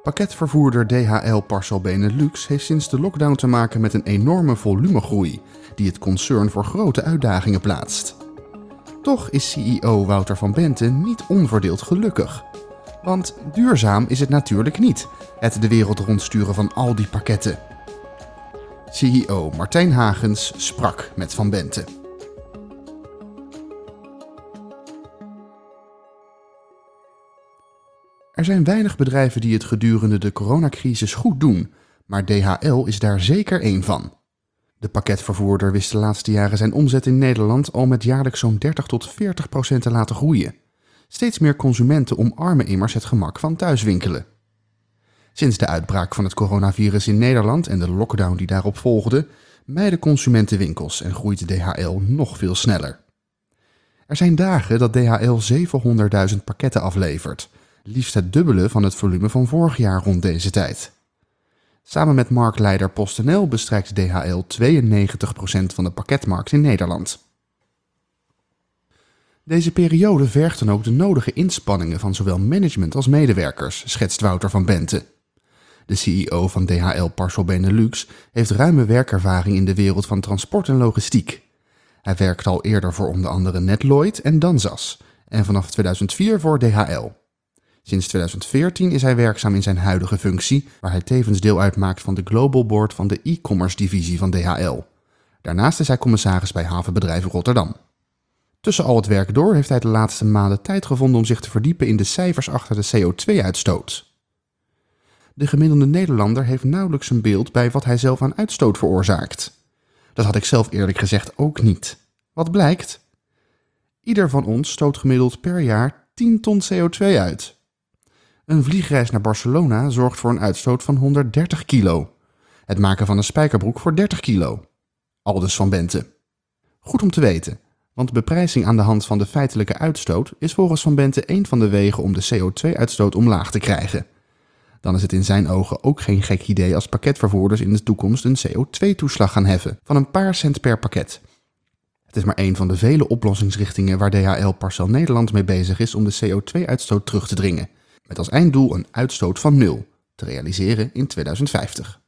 Pakketvervoerder DHL Parcel Benelux heeft sinds de lockdown te maken met een enorme volumegroei die het concern voor grote uitdagingen plaatst. Toch is CEO Wouter van Bente niet onverdeeld gelukkig. Want duurzaam is het natuurlijk niet, het de wereld rondsturen van al die pakketten. CEO Martijn Hagens sprak met Van Bente. Er zijn weinig bedrijven die het gedurende de coronacrisis goed doen, maar DHL is daar zeker één van. De pakketvervoerder wist de laatste jaren zijn omzet in Nederland al met jaarlijks zo'n 30-40% te laten groeien. Steeds meer consumenten omarmen immers het gemak van thuiswinkelen. Sinds de uitbraak van het coronavirus in Nederland en de lockdown die daarop volgde, mijden consumenten winkels en groeit DHL nog veel sneller. Er zijn dagen dat DHL 700.000 pakketten aflevert, liefst het dubbele van het volume van vorig jaar rond deze tijd. Samen met marktleider PostNL bestrijkt DHL 92% van de pakketmarkt in Nederland. Deze periode vergt dan ook de nodige inspanningen van zowel management als medewerkers, schetst Wouter van Bente. De CEO van DHL Parcel Benelux heeft ruime werkervaring in de wereld van transport en logistiek. Hij werkte al eerder voor onder andere Netloyd en Danzas en vanaf 2004 voor DHL. Sinds 2014 is hij werkzaam in zijn huidige functie, waar hij tevens deel uitmaakt van de Global Board van de e-commerce divisie van DHL. Daarnaast is hij commissaris bij Havenbedrijf Rotterdam. Tussen al het werk door heeft hij de laatste maanden tijd gevonden om zich te verdiepen in de cijfers achter de CO2-uitstoot. De gemiddelde Nederlander heeft nauwelijks een beeld bij wat hij zelf aan uitstoot veroorzaakt. Dat had ik zelf eerlijk gezegd ook niet. Wat blijkt? Ieder van ons stoot gemiddeld per jaar 10 ton CO2 uit. Een vliegreis naar Barcelona zorgt voor een uitstoot van 130 kilo. Het maken van een spijkerbroek voor 30 kilo. Aldus Van Bente. Goed om te weten, want beprijzing aan de hand van de feitelijke uitstoot is volgens Van Bente een van de wegen om de CO2-uitstoot omlaag te krijgen. Dan is het in zijn ogen ook geen gek idee als pakketvervoerders in de toekomst een CO2-toeslag gaan heffen van een paar cent per pakket. Het is maar één van de vele oplossingsrichtingen waar DHL Parcel Nederland mee bezig is om de CO2-uitstoot terug te dringen, met als einddoel een uitstoot van 0, te realiseren in 2050.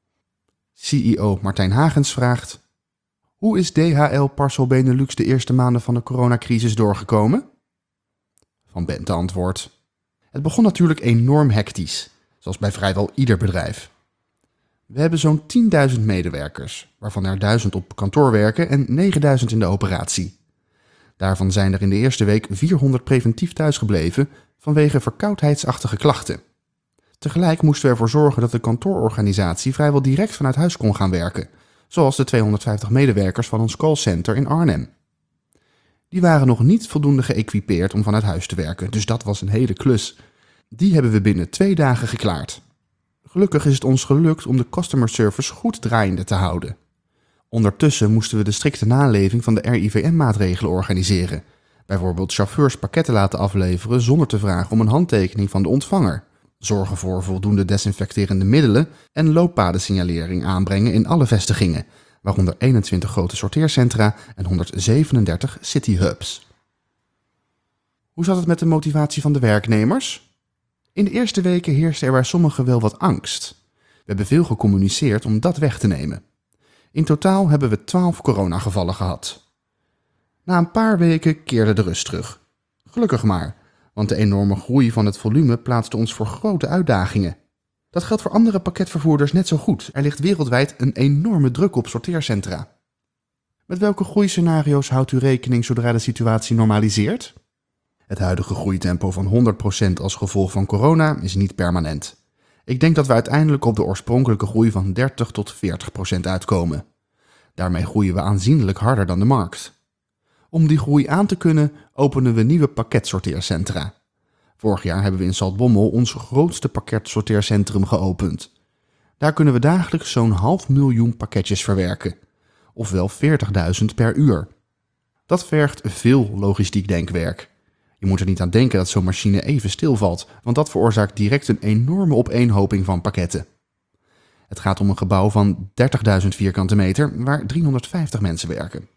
CEO Martijn Hagens vraagt: hoe is DHL Parcel Benelux de eerste maanden van de coronacrisis doorgekomen? Van Bente antwoordt: het begon natuurlijk enorm hectisch, zoals bij vrijwel ieder bedrijf. We hebben zo'n 10.000 medewerkers, waarvan er 1.000 op kantoor werken en 9.000 in de operatie. Daarvan zijn er in de eerste week 400 preventief thuisgebleven vanwege verkoudheidsachtige klachten. Tegelijk moesten we ervoor zorgen dat de kantoororganisatie vrijwel direct vanuit huis kon gaan werken, zoals de 250 medewerkers van ons callcenter in Arnhem. Die waren nog niet voldoende geëquipeerd om vanuit huis te werken, dus dat was een hele klus. Die hebben we binnen 2 dagen geklaard. Gelukkig is het ons gelukt om de customer service goed draaiende te houden. Ondertussen moesten we de strikte naleving van de RIVM-maatregelen organiseren. Bijvoorbeeld chauffeurs pakketten laten afleveren zonder te vragen om een handtekening van de ontvanger. Zorgen voor voldoende desinfecterende middelen en looppadensignalering aanbrengen in alle vestigingen, waaronder 21 grote sorteercentra en 137 cityhubs. Hoe zat het met de motivatie van de werknemers? In de eerste weken heerste er bij sommigen wel wat angst. We hebben veel gecommuniceerd om dat weg te nemen. In totaal hebben we 12 coronagevallen gehad. Na een paar weken keerde de rust terug. Gelukkig maar, want de enorme groei van het volume plaatste ons voor grote uitdagingen. Dat geldt voor andere pakketvervoerders net zo goed. Er ligt wereldwijd een enorme druk op sorteercentra. Met welke groeiscenario's houdt u rekening zodra de situatie normaliseert? Het huidige groeitempo van 100% als gevolg van corona is niet permanent. Ik denk dat we uiteindelijk op de oorspronkelijke groei van 30-40% uitkomen. Daarmee groeien we aanzienlijk harder dan de markt. Om die groei aan te kunnen, openen we nieuwe pakketsorteercentra. Vorig jaar hebben we in Zaltbommel ons grootste pakketsorteercentrum geopend. Daar kunnen we dagelijks zo'n 500.000 pakketjes verwerken, ofwel 40.000 per uur. Dat vergt veel logistiek denkwerk. Je moet er niet aan denken dat zo'n machine even stilvalt, want dat veroorzaakt direct een enorme opeenhoping van pakketten. Het gaat om een gebouw van 30.000 vierkante meter waar 350 mensen werken.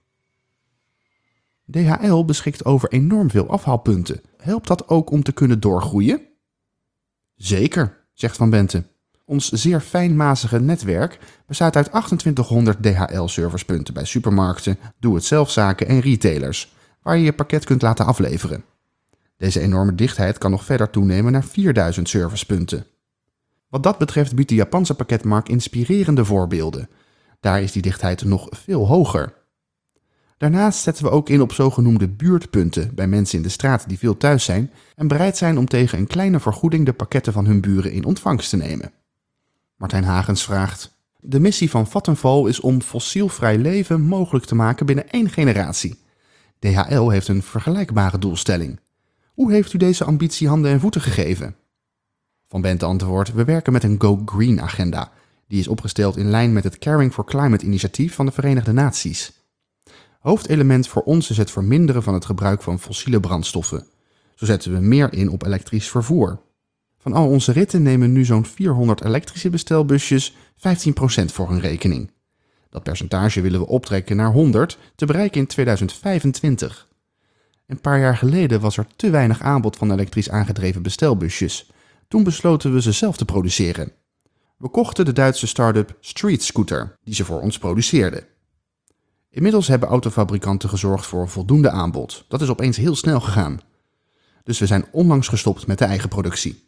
DHL beschikt over enorm veel afhaalpunten. Helpt dat ook om te kunnen doorgroeien? Zeker, zegt Van Bente. Ons zeer fijnmazige netwerk bestaat uit 2800 DHL-servicepunten bij supermarkten, doe-het-zelfzaken en retailers, waar je je pakket kunt laten afleveren. Deze enorme dichtheid kan nog verder toenemen naar 4000 servicepunten. Wat dat betreft biedt de Japanse pakketmarkt inspirerende voorbeelden. Daar is die dichtheid nog veel hoger. Daarnaast zetten we ook in op zogenoemde buurtpunten bij mensen in de straat die veel thuis zijn en bereid zijn om tegen een kleine vergoeding de pakketten van hun buren in ontvangst te nemen. Martijn Hagens vraagt: de missie van Vattenfall is om fossielvrij leven mogelijk te maken binnen 1 generatie. DHL heeft een vergelijkbare doelstelling. Hoe heeft u deze ambitie handen en voeten gegeven? Van Bente antwoordt: we werken met een Go Green agenda. Die is opgesteld in lijn met het Caring for Climate initiatief van de Verenigde Naties. Hoofdelement voor ons is het verminderen van het gebruik van fossiele brandstoffen. Zo zetten we meer in op elektrisch vervoer. Van al onze ritten nemen nu zo'n 400 elektrische bestelbusjes 15% voor hun rekening. Dat percentage willen we optrekken naar 100 te bereiken in 2025. Een paar jaar geleden was er te weinig aanbod van elektrisch aangedreven bestelbusjes. Toen besloten we ze zelf te produceren. We kochten de Duitse start-up Street Scooter, die ze voor ons produceerde. Inmiddels hebben autofabrikanten gezorgd voor voldoende aanbod. Dat is opeens heel snel gegaan. Dus we zijn onlangs gestopt met de eigen productie.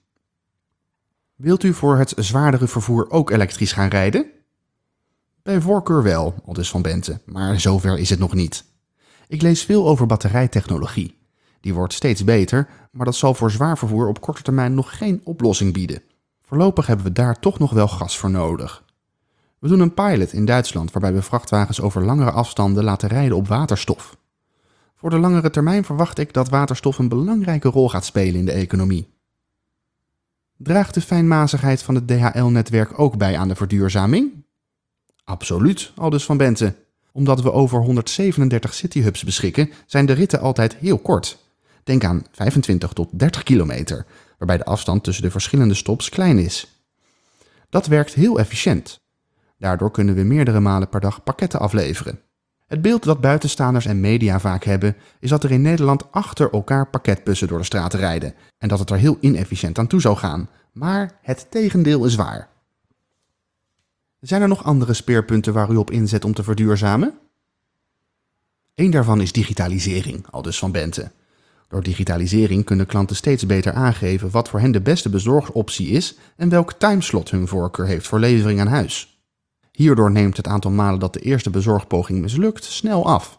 Wilt u voor het zwaardere vervoer ook elektrisch gaan rijden? Bij voorkeur wel, aldus Van Bente, maar zover is het nog niet. Ik lees veel over batterijtechnologie. Die wordt steeds beter, maar dat zal voor zwaar vervoer op korte termijn nog geen oplossing bieden. Voorlopig hebben we daar toch nog wel gas voor nodig. We doen een pilot in Duitsland waarbij we vrachtwagens over langere afstanden laten rijden op waterstof. Voor de langere termijn verwacht ik dat waterstof een belangrijke rol gaat spelen in de economie. Draagt de fijnmazigheid van het DHL-netwerk ook bij aan de verduurzaming? Absoluut, aldus Van Bente. Omdat we over 137 cityhubs beschikken, zijn de ritten altijd heel kort. Denk aan 25 tot 30 kilometer, waarbij de afstand tussen de verschillende stops klein is. Dat werkt heel efficiënt. Daardoor kunnen we meerdere malen per dag pakketten afleveren. Het beeld dat buitenstaanders en media vaak hebben, is dat er in Nederland achter elkaar pakketbussen door de straten rijden en dat het er heel inefficiënt aan toe zou gaan. Maar het tegendeel is waar. Zijn er nog andere speerpunten waar u op inzet om te verduurzamen? Eén daarvan is digitalisering, aldus Van Bente. Door digitalisering kunnen klanten steeds beter aangeven wat voor hen de beste bezorgoptie is en welk timeslot hun voorkeur heeft voor levering aan huis. Hierdoor neemt het aantal malen dat de eerste bezorgpoging mislukt snel af.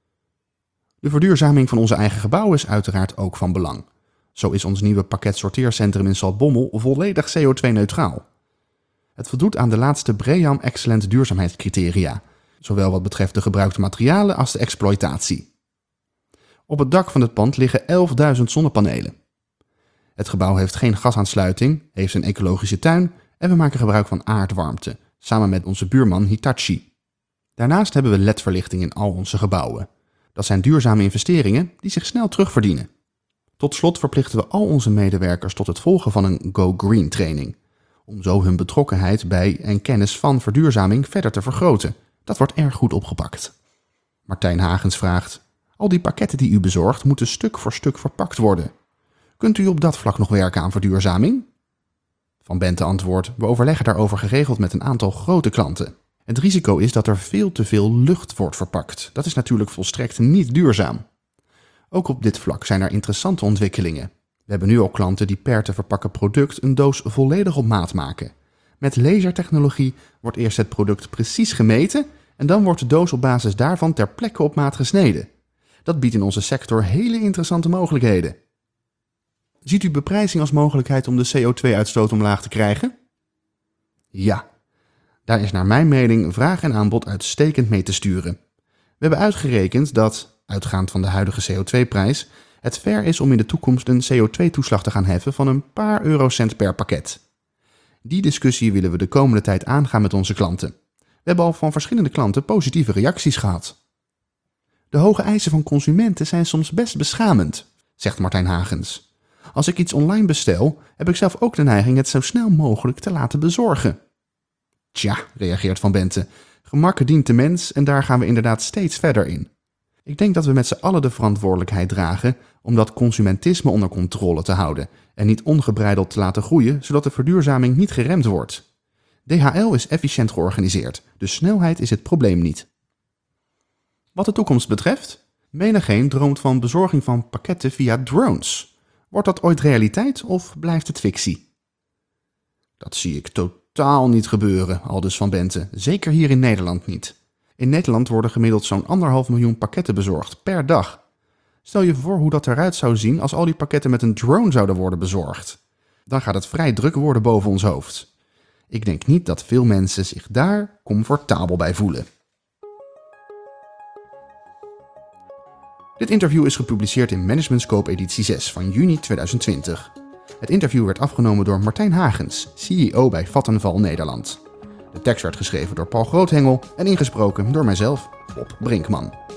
De verduurzaming van onze eigen gebouwen is uiteraard ook van belang. Zo is ons nieuwe pakketsorteercentrum in Zaltbommel volledig CO2-neutraal. Het voldoet aan de laatste BREEAM Excellent duurzaamheidscriteria, zowel wat betreft de gebruikte materialen als de exploitatie. Op het dak van het pand liggen 11.000 zonnepanelen. Het gebouw heeft geen gasaansluiting, heeft een ecologische tuin en we maken gebruik van aardwarmte, samen met onze buurman Hitachi. Daarnaast hebben we LED-verlichting in al onze gebouwen. Dat zijn duurzame investeringen die zich snel terugverdienen. Tot slot verplichten we al onze medewerkers tot het volgen van een Go Green training, om zo hun betrokkenheid bij en kennis van verduurzaming verder te vergroten. Dat wordt erg goed opgepakt. Martijn Hagens vraagt: al die pakketten die u bezorgt moeten stuk voor stuk verpakt worden. Kunt u op dat vlak nog werken aan verduurzaming? Van Bente antwoordt: we overleggen daarover geregeld met een aantal grote klanten. Het risico is dat er veel te veel lucht wordt verpakt. Dat is natuurlijk volstrekt niet duurzaam. Ook op dit vlak zijn er interessante ontwikkelingen. We hebben nu al klanten die per te verpakken product een doos volledig op maat maken. Met lasertechnologie wordt eerst het product precies gemeten en dan wordt de doos op basis daarvan ter plekke op maat gesneden. Dat biedt in onze sector hele interessante mogelijkheden. Ziet u beprijzing als mogelijkheid om de CO2-uitstoot omlaag te krijgen? Ja, daar is naar mijn mening vraag en aanbod uitstekend mee te sturen. We hebben uitgerekend dat, uitgaand van de huidige CO2-prijs, het fair is om in de toekomst een CO2-toeslag te gaan heffen van een paar eurocent per pakket. Die discussie willen we de komende tijd aangaan met onze klanten. We hebben al van verschillende klanten positieve reacties gehad. De hoge eisen van consumenten zijn soms best beschamend, zegt Martijn Hagens. Als ik iets online bestel, heb ik zelf ook de neiging het zo snel mogelijk te laten bezorgen. Tja, reageert Van Bente, gemak dient de mens en daar gaan we inderdaad steeds verder in. Ik denk dat we met z'n allen de verantwoordelijkheid dragen om dat consumentisme onder controle te houden en niet ongebreideld te laten groeien, zodat de verduurzaming niet geremd wordt. DHL is efficiënt georganiseerd, dus snelheid is het probleem niet. Wat de toekomst betreft, menigeen droomt van bezorging van pakketten via drones. Wordt dat ooit realiteit of blijft het fictie? Dat zie ik totaal niet gebeuren, aldus Van Bente, zeker hier in Nederland niet. In Nederland worden gemiddeld zo'n 1,5 miljoen pakketten bezorgd per dag. Stel je voor hoe dat eruit zou zien als al die pakketten met een drone zouden worden bezorgd. Dan gaat het vrij druk worden boven ons hoofd. Ik denk niet dat veel mensen zich daar comfortabel bij voelen. Dit interview is gepubliceerd in Management Scope editie 6 van juni 2020. Het interview werd afgenomen door Martijn Hagens, CEO bij Vattenfall Nederland. De tekst werd geschreven door Paul Groothengel en ingesproken door mijzelf, Bob Brinkman.